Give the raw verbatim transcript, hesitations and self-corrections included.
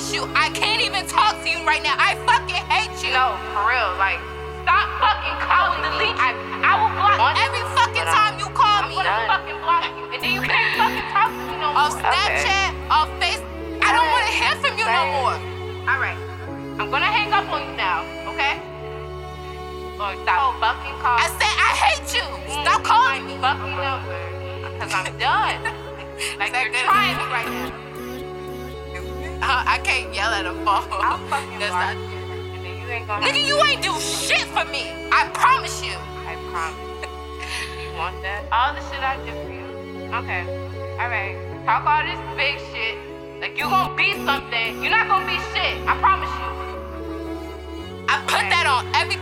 promise you, I can't even talk to you right now. I fucking hate you. No, for real. Like, stop fucking calling me. I, I will block Every fucking time you call I'm me. gonna fucking block you. And then you can't fucking talk to me no more. On Snapchat, on Facebook. I don't want to hear from you no more. All right. I'm gonna hang up on you now, okay? Or stop fucking calling. I said I hate you. Stop calling me. Fucking number. Because I'm done. Like, that you're good? trying me right now. Uh, I can't yell at a phone. I'll fucking That's block not- you. And then you ain't gonna Nigga, you ain't do shit for me. I promise you. I promise. You want that? All the shit I did for you. Okay. Alright. Talk all this big shit. Like you gonna be something. You're not gonna be shit. I promise you. I put that on every